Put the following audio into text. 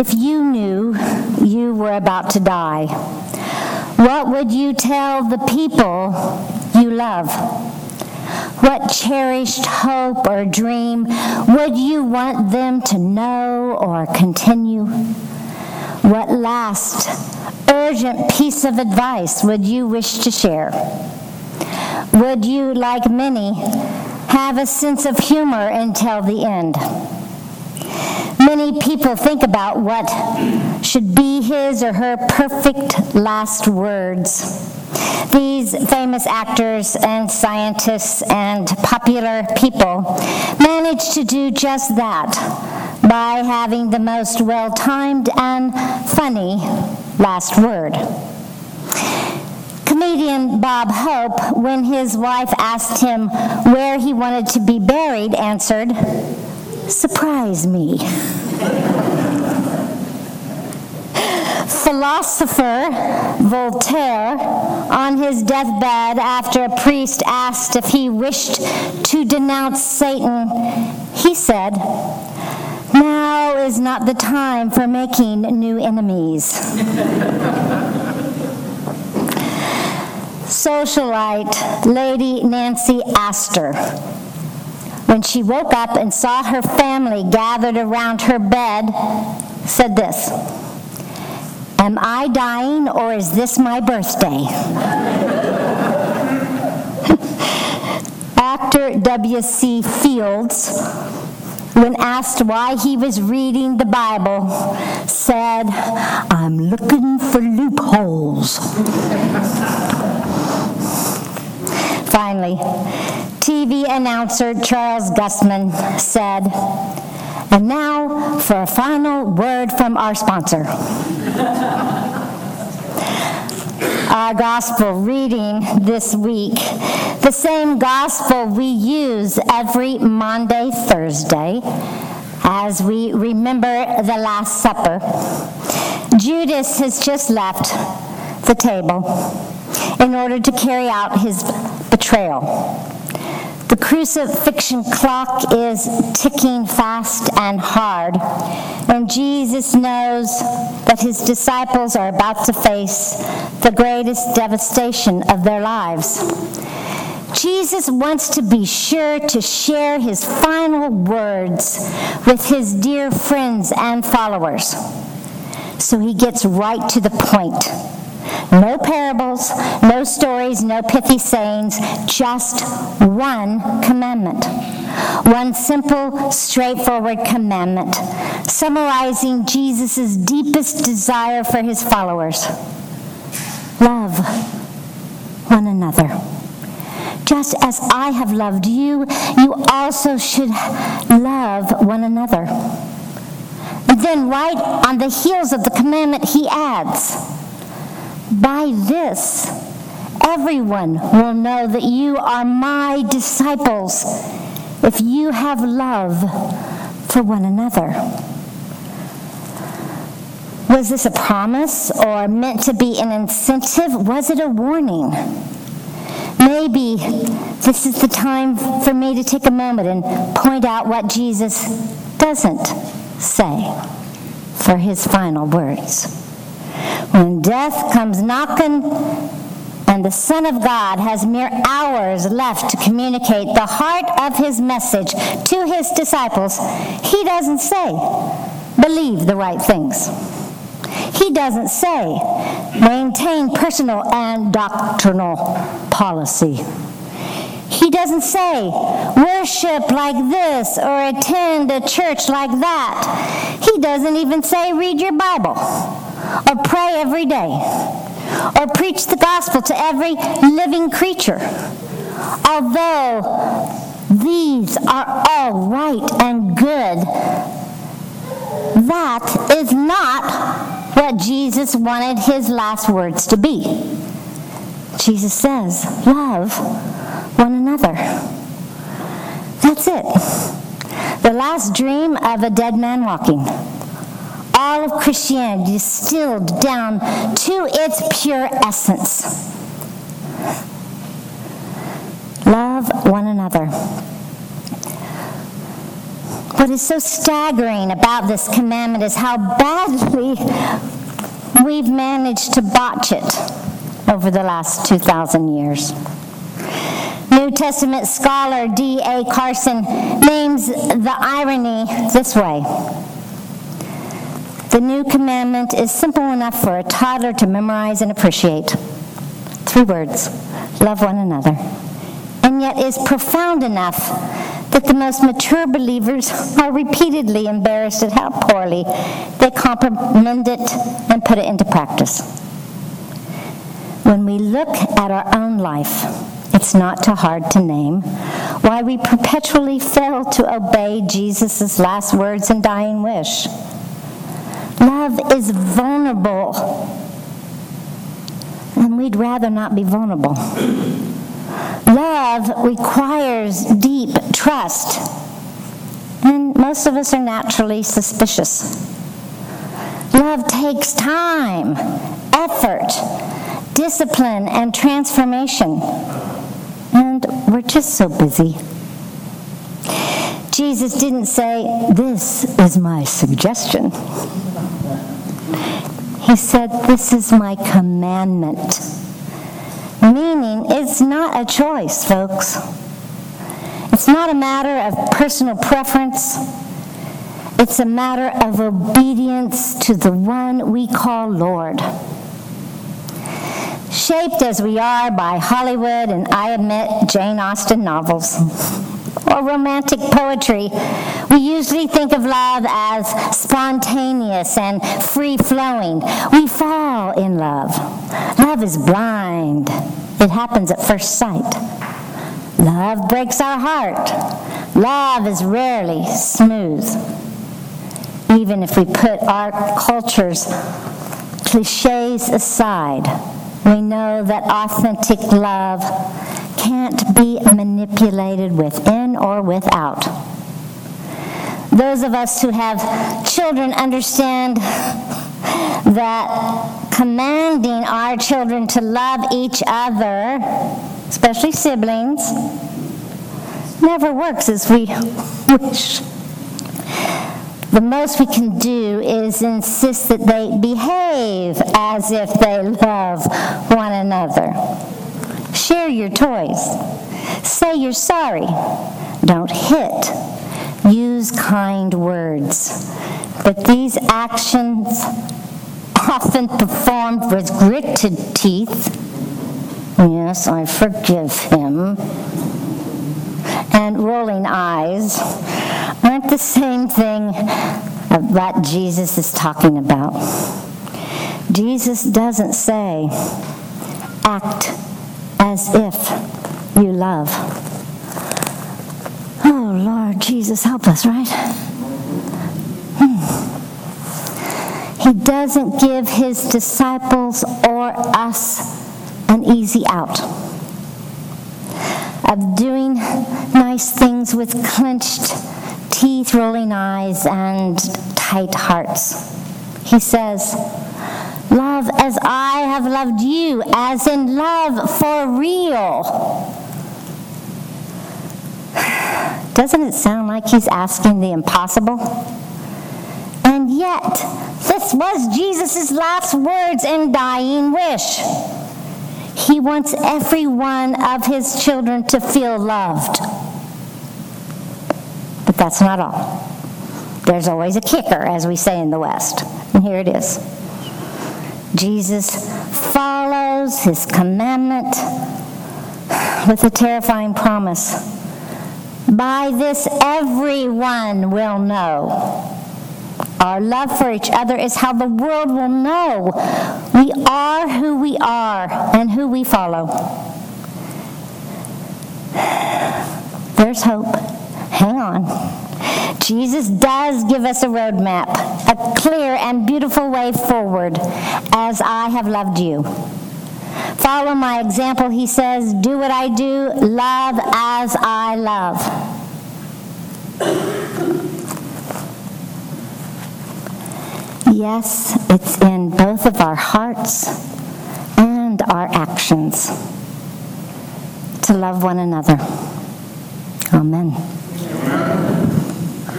If you knew you were about to die, what would you tell the people you love? What cherished hope or dream would you want them to know or continue? What last, urgent piece of advice would you wish to share? Would you, like many, have a sense of humor until the end? Many people think about what should be his or her perfect last words. These famous actors and scientists and popular people manage to do just that by having the most well-timed and funny last word. Comedian Bob Hope, when his wife asked him where he wanted to be buried, answered, "Surprise me." Philosopher Voltaire, on his deathbed after a priest asked if he wished to denounce Satan, he said, "Now is not the time for making new enemies." Socialite Lady Nancy Astor, when she woke up and saw her family gathered around her bed, said this, "Am I dying or is this my birthday?" Actor W.C. Fields, when asked why he was reading the Bible, said, "I'm looking for loopholes." Finally, TV announcer Charles Gusman said, "And now for a final word from our sponsor." Our gospel reading this week, the same gospel we use every Maundy, Thursday, as we remember the Last Supper. Judas has just left the table in order to carry out his betrayal. The crucifixion clock is ticking fast and hard, and Jesus knows that his disciples are about to face the greatest devastation of their lives. Jesus wants to be sure to share his final words with his dear friends and followers. So he gets right to the point. No parables, no stories, no pithy sayings, just one commandment. One simple, straightforward commandment, summarizing Jesus' deepest desire for his followers. Love one another. Just as I have loved you, you also should love one another. And then right on the heels of the commandment, he adds, "By this, everyone will know that you are my disciples if you have love for one another." Was this a promise or meant to be an incentive? Was it a warning? Maybe this is the time for me to take a moment and point out what Jesus doesn't say for his final words. When death comes knocking and the Son of God has mere hours left to communicate the heart of his message to his disciples, he doesn't say, "Believe the right things." He doesn't say, "Maintain personal and doctrinal policy." He doesn't say, "Worship like this," or "Attend a church like that." He doesn't even say, "Read your Bible," or "Pray every day," or "Preach the gospel to every living creature." Although these are all right and good, that is not what Jesus wanted his last words to be. Jesus says, "Love one another." That's it. The last dream of a dead man walking. All of Christianity distilled down to its pure essence. Love one another. What is so staggering about this commandment is how badly we've managed to botch it over the last 2,000 years. New Testament scholar D.A. Carson names the irony this way. The new commandment is simple enough for a toddler to memorize and appreciate. 3 words: love one another. And yet is profound enough that the most mature believers are repeatedly embarrassed at how poorly they comprehend it and put it into practice. When we look at our own life, it's not too hard to name why we perpetually fail to obey Jesus' last words and dying wish. Love is vulnerable, and we'd rather not be vulnerable. Love requires deep trust, and most of us are naturally suspicious. Love takes time, effort, discipline, and transformation, and we're just so busy. Jesus didn't say, "This is my suggestion." He said, "This is my commandment." Meaning, it's not a choice, folks. It's not a matter of personal preference. It's a matter of obedience to the one we call Lord. Shaped as we are by Hollywood and, I admit, Jane Austen novels or romantic poetry, we usually think of love as spontaneous and free-flowing. We fall in love. Love is blind. It happens at first sight. Love breaks our heart. Love is rarely smooth. Even if we put our culture's cliches aside, we know that authentic love can't be manipulated within or without. Those of us who have children understand that commanding our children to love each other, especially siblings, never works as we wish. The most we can do is insist that they behave as if they love one another. Share your toys. Say you're sorry. Don't hit. Use kind words. But these actions, often performed with gritted teeth, "Yes, I forgive him," and rolling eyes, aren't the same thing that Jesus is talking about. Jesus doesn't say, "Act as if you love." Oh, Lord Jesus, help us, right? He doesn't give his disciples or us an easy out of doing nice things with clenched teeth, rolling eyes, and tight hearts. He says, "Love as I have loved you," as in love for real. Doesn't it sound like he's asking the impossible? And yet, this was Jesus' last words and dying wish. He wants every one of his children to feel loved. But that's not all. There's always a kicker, as we say in the West. And here it is. Jesus follows his commandment with a terrifying promise. "By this everyone will know. Our love for each other is how the world will know we are who we are and who we follow." There's hope. Hang on. Jesus does give us a roadmap, a clear and beautiful way forward, as I have loved you. Follow my example, he says. Do what I do. Love as I love. Yes, it's in both of our hearts and our actions to love one another. Amen.